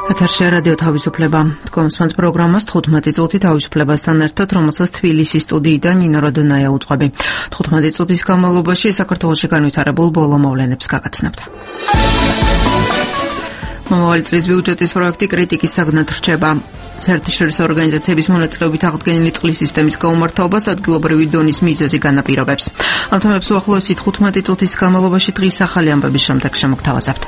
ეთერში რადიო თავისუფლება. კონსულტანტ პროგრამას 15 წუთი თავისუფლებასთან ერთად, რომელსაც თბილისის სტუდიიდან ნინო როდონაია უძღვები. 15 წუთის განმავლობაში საქართველოში განვითარებულ ბოლო მოვლენებს გაგაცნობთ. მომავალი წლის ბიუჯეტის პროექტი კრიტიკის საგნად რჩება. საერთაშორისო ორგანიზაციების მონაწილეობით აღდგენილი წყლის სისტემის გაუმართლობას ადგილობრივი დონის მიზეზი განაპირობებს. ამ თემებს უახლოესი 15 წუთის განმავლობაში დღის ახალი ამბების შემდეგ შემოგთავაზებთ.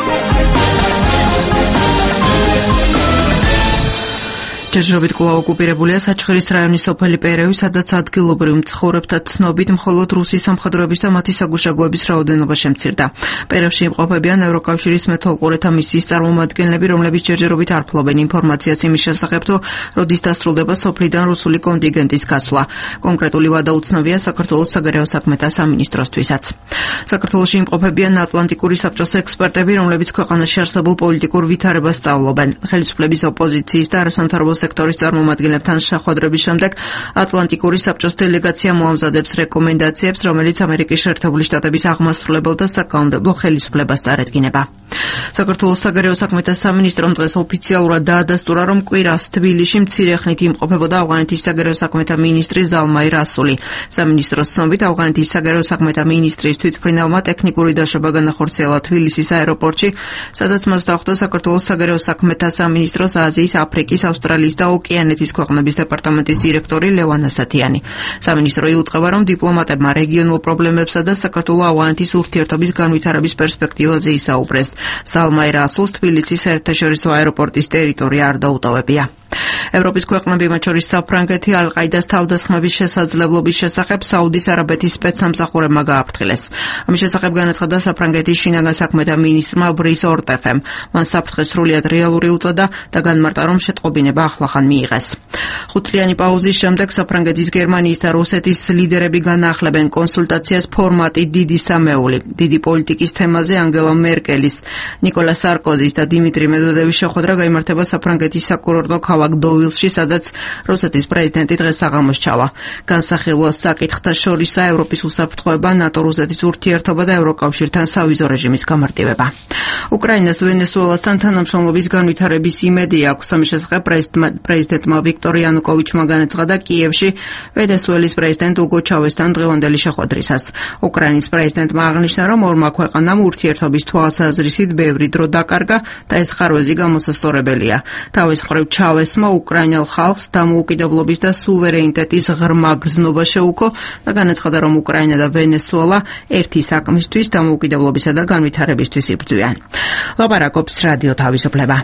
ჯერჯერობით კვლავ ოკუპირებულია საჩხერის რაიონის სოფელი პერევი, სადაც ადგილობრივ მცხოვრებთა ცნობით მხოლოდ რუსი სამხედროების და მათი საგუშაგოების რაოდენობა შემცირდა. პერევში იმყოფებიან ევროკავშირის მეთვალყურეთა მისიის წარმომადგენლები, რომლებიც ჯერჯერობით არ ფლობენ ინფორმაციას იმის შესახებ, თუ როდის დასრულდება სოფლიდან რუსული კონტინგენტის გასვლა. კონკრეტული ვადა უცნობია საქართველოს საგარეო საქმეთა სამინისტროსთვისაც. საქართველოში იმყოფებიან ატლანტიკური საბჭოს ექსპერტები, რომლებიც ქვეყანაში არსებულ პოლიტიკურ ვითარებას სწავლობენ. ხელისუფლების ოპოზიციის და არასამთავრობო სექტორის წარმომადგენლებთან შეხვედრების შემდეგ ატლანტიკური საბჭოს დელეგაცია მოამზადებს რეკომენდაციებს, რომელიც ამერიკის შეერთებული შტატების აღმასრულებელ და საკანონმდებლო ხელისუფლებას წარედგინება. საქართველოს საგარეო საქმეთა სამინისტრომ დღეს ოფიციალურად დაადასტურა, რომ კვირას თბილისში მცირე ხნით იმყოფებოდა ავღანეთის საგარეო საქმეთა მინისტრი ზალმაი რასული. სამინისტროს ცნობით, ავღანეთის საგარეო საქმეთა მინისტრის თვითმფრინავმა ტექნიკური დაშვება განახორციელა თბილისის აეროპორტში, სადაც მას დახვდა საქართველოს საგარეო საქმეთა სამინისტროს აზიის, აფრიკის, ავსტრალიის და ოკეანეთის ქვეყნების დეპარტამენტის დირექტორი ლევან ასათიანი. სამინისტრო იუწყება, რომ დიპლომატებმა რეგიონულ პრობლემებსა და საქართველო-ავღანეთის ურთიერთობის განვითარების პერსპექტივაზე ისაუბრეს. ზალმაი რასულს თბილისის საერთაშორისო აეროპორტის ტერიტორია არ დაუტოვებია. ევროპის ქვეყნები, მათ შორის საფრანგეთი, ალ-ყაიდას თავდასხმების შესაძლებლობის შესახებ საუდის არაბეთის სპეცსამსახურებმა გააფრთხილეს. ამის შესახებ განაცხადა საფრანგეთის შინაგან საქმეთა მინისტრმა ბრիս ორტეფემ. მან საფრთხეს სრულიად რეალური უწოდა და განმარტა, რომ შეტყობინება ახლახან მიიღეს. 5 წლიანი პაუზის შემდეგ საფრანგეთის, გერმანიის და რუსეთის ლიდერები განაახლებენ კონსულტაციას ფორმატი დიდი სამეული. დიდი პოლიტიკის თემაზე ანგელა მერკელის, ნიკოლა სარკოზის და დიმიტრი მედვედევის შეხვედრა გაიმართება საფრანგეთის საკურორტო ქალაქ დოვილში, სადაც რუსეთის პრეზიდენტი დღეს საღამოს ჩავა. განსახილველ საკითხთა შორისაა ევროპის უსაფრთხოება, ნატო-რუსეთის ურთიერთობა და ევროკავშირთან სავიზო რეჟიმის გამარტივება. უკრაინას ვენესუელასთან თანამშრომლობის განვითარების იმედი აქვს. ამის შესახებ პრეზიდენტმა ვიქტორ იანუკოვიჩმა განაცხადა კიევში ვენესუელის პრეზიდენტ უგო ჩავესთან დღევანდელი შეხვედრისას. უკრაინის პრეზიდენტმა აღნიშნა, რომ ორმა ქვეყანამ ურთიერთობის თვალსაზრისით ბევრი დრო დაკარგა და ეს ხარვეზი გამოსასწორებელია. თავის მხრივ ჩავესმა უკრაინელ ხალხს დამოუკიდებლობის და სუვერენიტეტის ღრმა გრძნობა შეუქო და განაცხადა, რომ უკრაინა და ვენესუელა ერთი საქმისთვის, დამოუკიდებლობისა და განვითარებისთვის იბრძვიან. ლაპარაკობს რადიო თავისუფლება.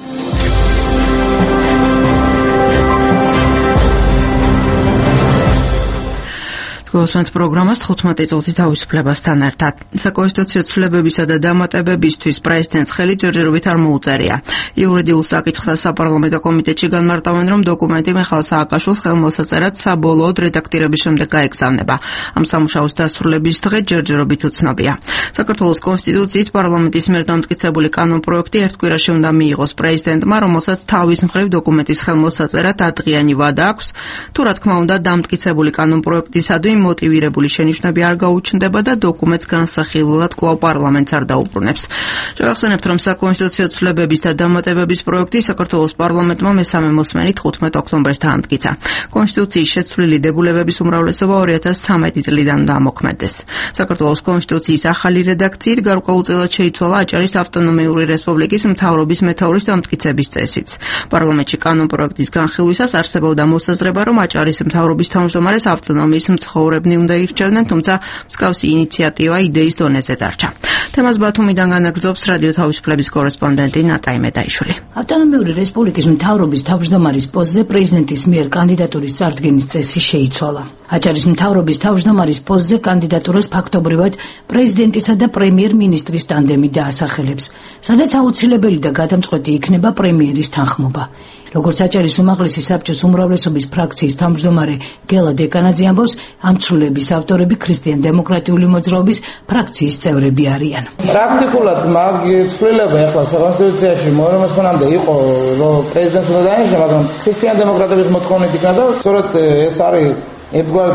კონსულტანტ პროგრამას 15 წუთი თავისუფლებასთან ერთად. საკონსტიტუციო ცვლილებებისა და დამატებებისთვის პრეზიდენტს ხელი ჯერჯერობით არ მოუწერია. იურიდიულ საკითხთა საპარლამენტო კომიტეტში განმარტავენ, რომ დოკუმენტი მიხეილ სააკაშვილის ხელმოსაწერად საბოლოოდ რედაქტირების შემდეგ გაეგზავნება. ამ სამუშაოს დასრულების დღე ჯერჯერობით უცნობია. საქართველოს კონსტიტუციით პარლამენტის მიერ დამტკიცებული კანონპროექტი ერთ კვირაში უნდა მიიღოს პრეზიდენტმა, რომელსაც თავის მხრივ დოკუმენტის ხელმოსაწერად ათდღიანი ვადა აქვს. თუ რა თქმა უნდა, დამტკიცებული კანონპროექტისადმი მოტივირებული შენიშვნები არ გაუჩნდება და დოკუმენტს განსახილველად კვლავ პარლამენტს არ დაუბრუნებს. შევახსენებთ, რომ საკონსტიტუციო ცვლილებების და დამატებების პროექტი საქართველოს პარლამენტმა მესამე მოსმენით 15 ოქტომბერს დაამტკიცა. კონსტიტუციის შეცვლილი დებულებების უმრავლესობა 2013 წლიდან დაამოქმედდეს. საქართველოს კონსტიტუციის ახალი რედაქციით გარკვეულწილად შეიცვალა აჭარის ავტონომიური რესპუბლიკის მთავრობის მეთაურის დამტკიცების წესიც. პარლამენტში კანონპროექტის განხილვისას არსებობდა მოსაზრება, რომ აჭარის მთავრობის თავმჯდომარეს ავტონომიის მცხოვრებნი უნდა ირჩევდნენ, თუმცა მსგავსი ინიციატივა იდეის დონეზე დარჩა. თემას ბათუმიდან განაგრძობს რადიო თავისუფლების კორესპონდენტი ნატაი მედაიშვილი. ავტონომიური რესპუბლიკის მთავრობის თავმჯდომარის პოსტზე პრეზიდენტის მიერ კანდიდატურის წარდგენის წესი შეიცვალა. აჭარის მთავრობის თავმჯდომარის პოსტზე კანდიდატურას ფაქტობრივად პრეზიდენტისა და პრემიერ-მინისტრის ტანდემი დაასახელებს, სადაც აუცილებელი და გადამწყვეტი იქნება პრემიერის თანხმობა. როგორც აჭარის უმაღლესი საბჭოს უმრავლესობის ფრაქციის თავმჯდომარე გელა დეკანაძე ამბობს, ამ ცვლილების ავტორები ქრისტიან-დემოკრატიული მოძრაობის ფრაქციის წევრები არიან. პრაქტიკულად მაგ ცვლილება ახლა საკონსტიტუციაში მომასმენამდე იყო, რომ პრეზიდენტს უნდა დაენიშნა, მაგრამ ქრისტიან-დემოკრატების მოთხოვნით იქნა და სწორედ ეს არის ერთგვარ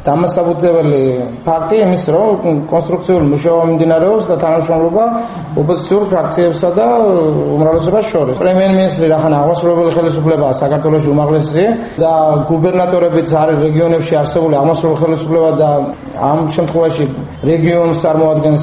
დამასაბუთებელი ფაქტი იმის, რომ კონსტრუქციული მუშაობა მიმდინარეობს და თანამშრომლობა ოპოზიციურ ფრაქციებსა და უმრავლესობას შორის. პრემიერ-მინისტრი რახან აღმასრულებელი ხელისუფლებაა საქართველოს უმაღლესი და გუბერნატორებიც არის რეგიონებში არსებული აღმასრულებელი ხელისუფლება და ამ შემთხვევაში რეგიონს წარმოადგენს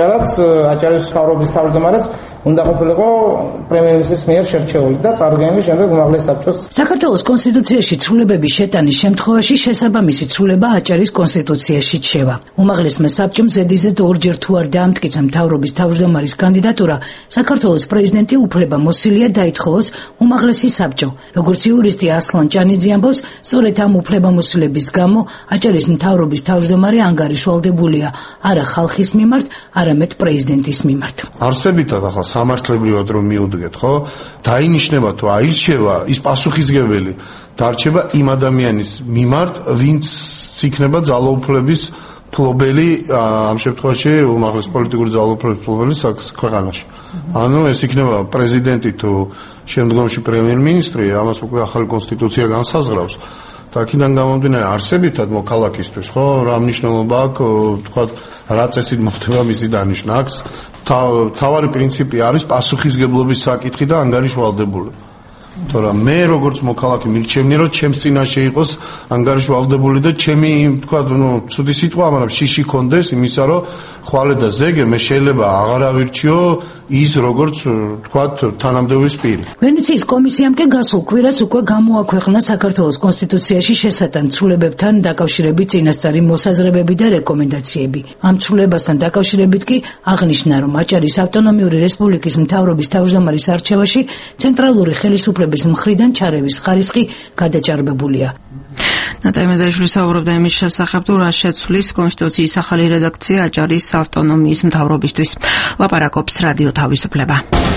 აჭარის მთავრობის თავმჯდომარეც უნდა ყოფილიყო პრემიერ-მინისტრის მიერ შერჩეული და წარდგენილი შემდეგ უმაღლეს საბჭოს. საქართველოს კონსტიტუციაში ცვლილებების შეტანის შემთხვევაში შესაბამისი ცვლილება აჭარის კონსტიტუციაში რჩება. უმაღლესმა საბჭომ ზედიზედ ორჯერ თუ არ დაამტკიცა მთავრობის თავმჯდომარის კანდიდატურა, საქართველოს პრეზიდენტი უფლებამოსილია დაითხოვოს უმაღლესი საბჭო. როგორც იურისტი ასლან ჭანიძე ამბობს, სწორედ ამ უფლებამოსილების გამო აჭარის მთავრობის თავმჯდომარე ანგარიშვალდებულია არა ხალხის მიმართ, არამედ პრეზიდენტის მიმართ. არსებითად ახლა სამართლებრივად რომ მიუდგეთ, ხო? დაინიშნება თუ აირჩევა ის პასუხისმგებელი დარჩება იმ ადამიანის მიმართ, ვინც იქნება ძალაუფლების ფლობელი, ამ შემთხვევაში უმაღლეს პოლიტიკური ძალაუფლების ფლობელი ქვეყანაში. ანუ ეს იქნება პრეზიდენტი თუ შემდგომში პრემიერ-მინისტრი, ამას უკვე ახალი კონსტიტუცია განსაზღვრავს. და აქედან გამომდინარე არსებითად მოქალაქისთვის, ხო, რა მნიშვნელობა აქვს, თქვა, რა წესით მოხდება მისი დანიშვნა. აქ თავარი პრინციპი არის პასუხისმგებლობის საკითხი და ანგარიშვალდებული. თორემ მე როგორც მოქალაქე მირჩევნია რომ ჩემს წინაშე იყოს ანგარიშვალდებული და ჩემი თქვა ცუდი სიტყვა, მაგრამ შიში კონდეს იმისა რომ ხვალე და ზეგე მე შეიძლება აღარ ავირჩიო ის როგორც თქვა თანამდებობის პირი. ვენეციის კომისიამ კი გასულ კვირას უკვე გამოაქვეყნა საქართველოს კონსტიტუციაში შესატან ცვლილებებთან დაკავშირებით წინასწარი მოსაზრებები და რეკომენდაციები. ამ ცვლილებასთან დაკავშირებით კი აღნიშნა, რომ აჭარის ავტონომიური რესპუბლიკის მთავრობის თავმჯდომარის არჩევაში ცენტრალური ხელისუფლების მხრიდან ჩარევის ხარისხი გადაჭარბებულია. ნატალია მედაიშვილი საუბრობდა იმის შესახებ, თუ რა შეცვლის კონსტიტუციის ახალი რედაქცია აჭარის ავტონომიის მთავრობისთვის. ლაპარაკობს რადიო თავისუფლება.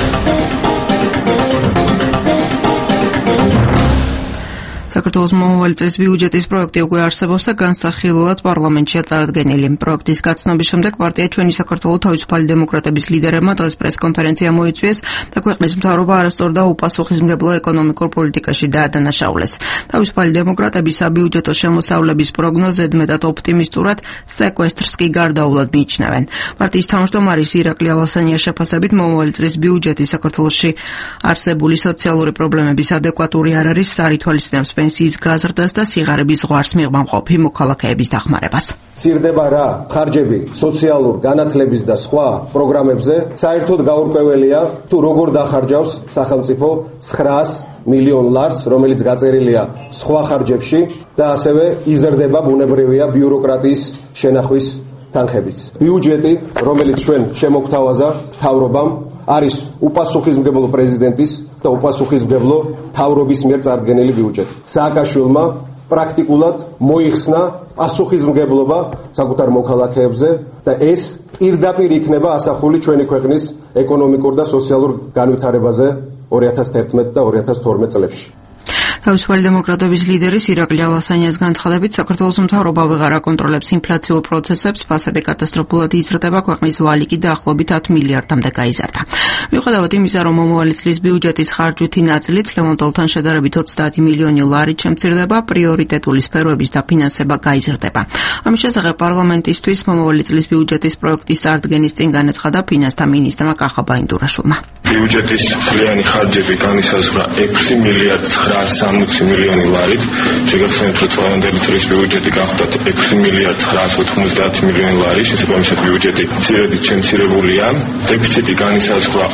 საქართველოს მომავალი წლის ბიუჯეტის პროექტი უკვე არსებობს და განსახილველად პარლამენტშია წარდგენილი. პროექტის გაცნობის შემდეგ პარტია ჩვენი საქართველოს თავისუფალი დემოკრატების ლიდერებმა დღეს პრესკონფერენცია მოიწვიეს და ქვეყნის მთავრობა არასწორ და უპასუხისმგებლო ეკონომიკურ პოლიტიკაში დაადანაშაულეს. თავისუფალი დემოკრატები საბიუჯეტო შემოსავლების პროგნოზად მეტად ოპტიმისტურად სეკვესტრს კი გარდაულად მიიჩნევენ. პარტიის თავმჯდომარის ირაკლი ალასანიას შეფასებით მომავალი წლის ბიუჯეტი საქართველოში არსებული სოციალური პრობლემების ადეკვატური არ არის, სარითვალისწინებს პენსიის გაზრდას და სიღარიბის ზღვარს მიღმამყოფი მოქალაქეების დახმარებას. სირდება რა ხარჯები სოციალურ განათლების და სხვა პროგრამებზე, საერთოდ გაურკვეველია თუ როგორ დახარჯავს სახელმწიფო 900 მილიონ ლარს, რომელიც გაწერილია სხვა ხარჯებში და ასევე იზრდება ბუნებრივია ბიუროკრატიის შენახვის თანხებიც. ბიუჯეტი, რომელიც ჩვენ შემოგთავაზა მთავრობამ, არის უპასუხისმგებლო პრეზიდენტის და უპასუხისმგებლო მთავრობის მიერ წარდგენილი ბიუჯეტი. სააკაშვილმა პრაქტიკულად მოიხსნა პასუხისმგებლობა საკუთარ მოქალაქეებზე და ეს პირდაპირ იქნება ასახული ჩვენი ქვეყნის ეკონომიკურ და სოციალურ განვითარებაზე 2011 და 2012 წლებში. თავისუფალი დემოკრატების ლიდერის ირაკლი ალასანიას განცხადებით, საქართველოს მთავრობა ვეღარ აკონტროლებს ინფლაციურ პროცესებს, ფასები კატასტროფულად იზრდება, ქვეყნის ვალი კი დაახლოებით 10 მილიარდამდე გაიზარდა. მიუხედავად იმისა, რომ მომავალი წლის ბიუჯეტის ხარჯვითი ნაწილიც ლევონტოლთან შედარებით 30 მილიონი ლარით შემცირდება, პრიორიტეტული სფეროების დაფინანსება გაიზრდება. ამის შესახებ პარლამენტისთვის მომავალი წლის ბიუჯეტის პროექტის წარდგენის წინ განაცხადა ფინანსთა მინისტრმა კახა ბაინდურაშვილმა. ბიუჯეტის მთლიანი ხარჯები განისაზღვრა 6 მილიარდ 960 მილიონი ლარით. შეგახსენებთ, რომ წლევანდელი წლის ბიუჯეტი გახდათ 6 მილიარდ 990 მილიონი ლარი, შესაბამისად ბიუჯეტი მცირედით შემცირებულია. დეფიციტი განისაზღვრა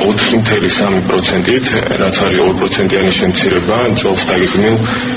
4.3%-ით, რაც არის 2%-იანი შემცირება წელს დაგეგმილ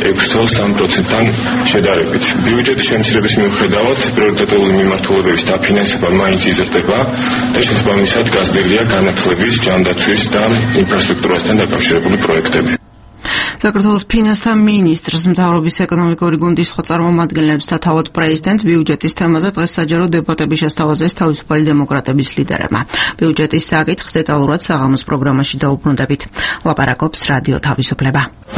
6.3%-თან შედარებით. ბიუჯეტის შემცირების მიუხედავად, პრიორიტეტული მიმართულებების დაფინანსება მაინც იზრდება და შესაბამისად გაზრდილია განათლების, ჯანდაცვის და ინფრასტრუქტურასთან დაკავშირებული პროექტები. საქართველოს ფინანსთა მინისტრს, მთავრობის ეკონომიკური გუნდის სხვა წარმომადგენლებს და თავად პრეზიდენტს ბიუჯეტის თემაზე დღეს საჯარო დებატები შესთავაზეს თავისუფალი დემოკრატების ლიდერებმა. ბიუჯეტის საკითხს დეტალურად საღამოს პროგრამაში დაუბრუნდებით. ლაპარაკობს რადიო თავისუფლება.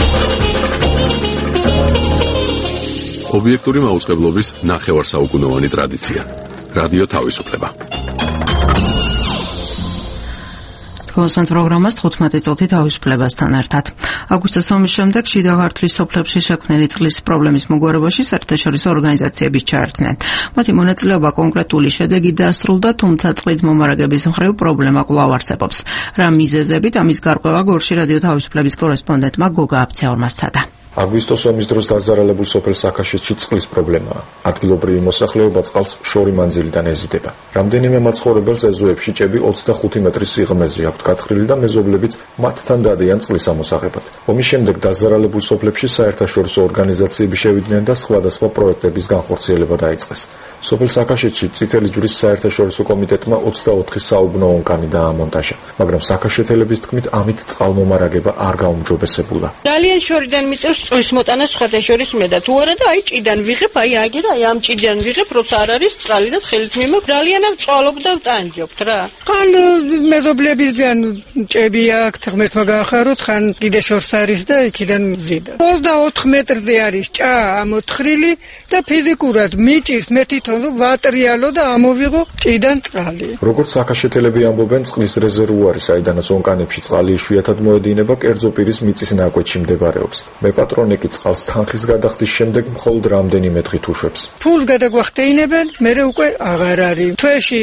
ობიექტური მაუწყებლობის ნახევარსაუკუნოვანი ტრადიცია. რადიო თავისუფლება. Თქვენს პროგრამას 15 წუთი თავისუფლებასთან ერთად. აგვისტოს ომის შემდეგ შიდა ქართლის სოფლებში შექმნილი წყლის პრობლემის მოგვარებაში საერთაშორისო ორგანიზაციები ჩაერთნენ. მათი მონაწილეობა კონკრეტული შედეგი დასრულდა, თუმცა წყლით მომარაგების მხრივ პრობლემა კვლავ არსებობს. რა მიზეზებით ამის გარკვევა გორში რადიო თავისუფლების კორესპონდენტმა გოგა აბცეორმა სცადა. აგვისტოს ომის დროს დაზარალებულ სოფელ საქაშეთში წყლის პრობლემაა. ადგილობრივი მოსახლეობა წყალს შორი მანძილიდან ეზიდება. რამდენიმე მაცხოვრებელს ეზოებში ჭები 25 მეტრის სიღრმეზე აქვთ გათხრილი და მეზობლებიც მათთან დადიან წყლის ამოსაღებად. ომის შემდეგ დაზარალებულ სოფლებში საერთაშორისო ორგანიზაციები შევიდნენ და სხვადასხვა პროექტების განხორციელება დაიწყეს. სოფელ საქაშეთში წითელი ჯვრის საერთაშორისო კომიტეტმა 24 საუბნო ონკანი დაამონტაჟა, მაგრამ საქაშეთელების თქმით ამით წყალმომარაგება არ გაუმჯობესებულა. ძალიან შორიდან მიწევს წყლის მოტანა სხვათა შორის მე და თუ არა და აი ჭიდან ვიღებ, აი ამ ჭიდან ვიღებ, როცა არ არის წყალი და ხელით მიმოქვს, ძალიან წვალობ და ვტანჯობთ რა. ხან მეზობლებისგან ჭები აქვს, ღმერთმა გაახაროთ, ხან კიდე შორს არის და იქიდან მზიდა. 24 მეტრზე არის ჭა ამოთხრილი და ფიზიკურად მიჭის მე თვითონ ვატრიალო და ამოვიღო ჭიდან წყალი. როგორც საქაშეთელები ამბობენ, წყლის რეზერვუარი, საიდანაც ონკანებში წყალი იშვიათად მოედინება, კერძო პირის მიწის ნაკვეთში მდებარეობს. მეპატრონიკი წყალს თანხის გადახდის შემდეგ მხოლოდ რამდენიმე დღით უშვებს. ფულს გადაგვახტეინებენ, მერე უკვე აღარ არის. თვეში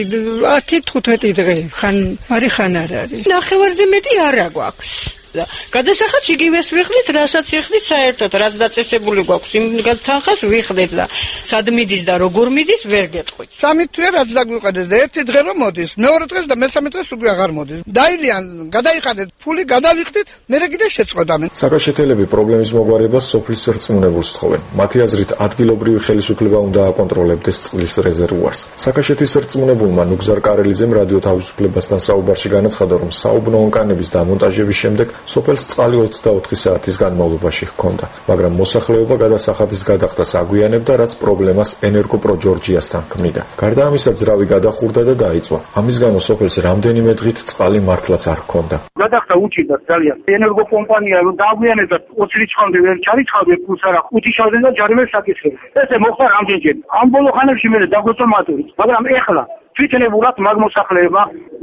10-15 დღე ხან არის ხან არ არის. ნახევარზე მეტი არა გვაქვს. გადასახადს იგივეს ვიხდით, რასაც იხდით საერთოდ, რაც დაწესებული გვაქვს, იმ თანხას ვიხდით და სად მიდის და როგორ მიდის ვერ გეტყვით. 3 თვე რაც დაგვიყენეს და ერთი დღე რომ მოდის, მეორე დღეს და მესამე დღეს უკვე აღარ მოდის. დაილიან, გადაიხადეთ, ფული გადავიხდით, მერე კიდე შეწყვეტამენ. საქაშეთელები პრობლემის მოგვარებას სოფლის რწმუნებულს თხოვენ. მათი აზრით, ადგილობრივი ხელისუფლება უნდა აკონტროლებდეს წყლის რეზერვუარს. საქაშეთის რწმუნებულმა ნუგზარ კარელიძემ რადიო თავისუფლებასთან საუბარში განაცხადა, რომ საუბნო ონკანების დამონტაჟების შემდეგ სოფელს წყალი 24 საათის განმავლობაში ჰქონდა, მაგრამ მოსახლეობა გადასახადის გადახდას აგვიანებდა, რაც პრობლემას ენერგოპრო ჯორჯიასთან ქმნიდა. გარდა ამისა, ძრავი გადახურდა და დაიწვა. ამის გამო სოფელს რამდენიმე დღით წყალი მართლაც არ ჰქონდა. გადახდა უჭირდა ძალიან. ენერგოკომპანია რომ დააგვიანებდა 20 რიცხვამდე ვერ ჩარიცხავდა ფულს არა 5 შავდნენ და ჯარიმებს საკითხებს. ესე მოხდა რამდენჯერ. ამ ბოლო ხანებში მე დაგვეწო მატური, მაგრამ ეხლა თვითნებურად მაგ მოსახლეობა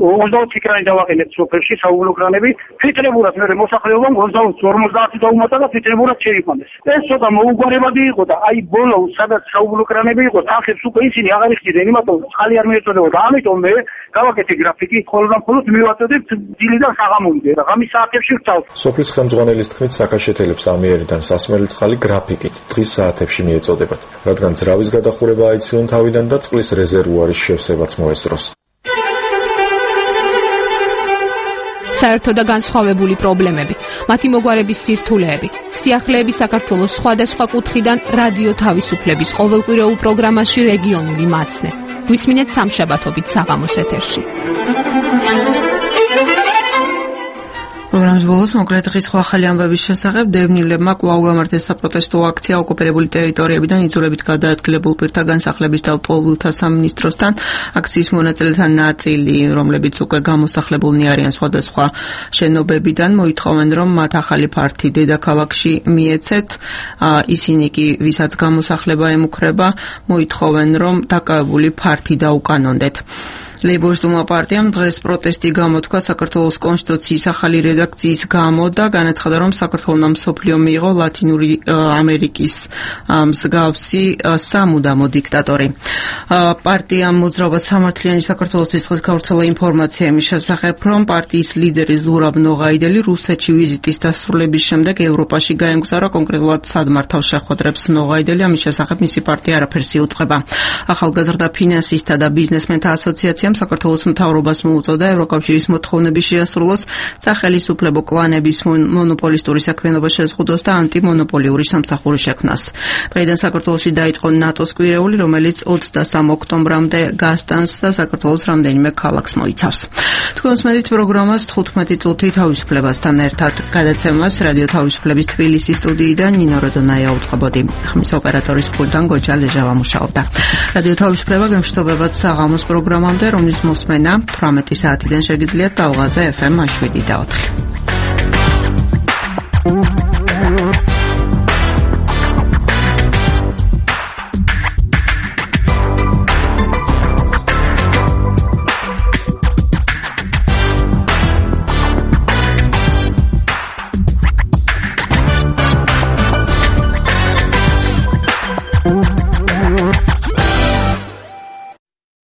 20 კრანი დავაყენეთ სოფელში საუბნო კრანები, თვითნებურად მე მოსახლეობამ 50 დაუმატა და თვითნებურად შეიყვანეს. ეს ცოტა მოუგვარებადი იყო და აი ბოლო სადაც საუბნო კრანები იყო, თანხებს უკვე ისინი აღარ იხდიდნენ, იმიტომ წყალი არ მიეწოდებოდა. ამიტომ მე გავაკეთე გრაფიკი, ხოლმე მივაწოდებ დილიდან საღამომდე და ღამის საათებში ვწავ. სოფლის ხელმძღვანელის თქმით, საქაშეთელებს ამიერიდან სასმელი წყალი გრაფიკით დღის საათებში მიეწოდებათ, რადგან ძრავის გადახურება აიცილონ თავიდან და წყლის რეზერვუარის შევსებაც მოესწროს. საერთო და განსხვავებული პრობლემები, მათი მოგვარების სირთულეები, სიახლეები საქართველოს სხვადასხვა კუთხიდან რადიო თავისუფლების ყოველკვირეულ პროგრამაში რეგიონული მაცნე. გვისმინეთ სამშაბათობით საღამოს ეთერში. პროგრამის ბოლოს მოკლედ ხის ახალი ამბების შესახებ დევნილებმა კვლავ გამართეს საპროტესტო აქცია ოკუპირებული ტერიტორიებიდან იძულებით გადაადგილებულ პირთა განსახლებისა და ლტოლვილთა სამინისტროსთან. აქციის მონაწილეთა ნაწილი, რომლებიც უკვე გამოსახლებულნი არიან სხვადასხვა შენობებიდან, მოითხოვენ, რომ მათ ახალი ფართი დედაქალაქში მიეცეთ. ისინი კი, ვისაც გამოსახლება ემუქრება, მოითხოვენ, რომ დაკავებული ფართი დაუკანონდეთ. ლეიბორისტულმა პარტიამ დღეს პროტესტი გამოთქვა საქართველოს კონსტიტუციის ახალი რედაქციის გამო და განაცხადა, რომ საქართველოს მსოფლიო მიიღო ლათინური ამერიკის მსგავსი სამუდამო დიქტატორი. პარტიამ მოძრაობა სამართლიანი საქართველოსთვის დღეს გავრცელა ინფორმაცია იმის შესახებ, რომ პარტიის ლიდერი ზურაბ ნოღაიდელი რუსეთში ვიზიტის დასრულების შემდეგ ევროპაში გაემგზავრა, კონკრეტულად სად მართავს შეხვედრებს ნოღაიდელი, ამის შესახებ მისი პარტია არაფერს იუწყება. ახალგაზრდა ფინანსისტთა და ბიზნესმენთა ასოციაცია საქართველოს მთავრობას მოუწოდა ევროკავშირის მოთხოვნების შეასრულოს, სახელისუფლებო კლანების მონოპოლისტური საქმიანობა შეზღუდოს და ანტიმონოპოლიური სამსახური შექმნას. დღეიდან საქართველოში დაიწყო ნატოს კვირეული, რომელიც 23 ოქტომბრამდე გასტანს და საქართველოს რამდენიმე ქალაქს მოიცავს. თქვენს მედით პროგრამას 15 წუთი თავისუფლებასთან ერთად გადაცემას რადიო თავისუფლების თბილისის სტუდიიდან ნინო როდონაია უწყობოდი. ხმის ოპერატორის პულტთან გოჯა ლეჟავა მუშაობდა. რადიო თავისუფლება გემშვიდობებად საღამოს პროგრამამდე, რომლის მოსმენა 18 საათიდან შეგიძლიათ ტალღაზე FM 7 და 4.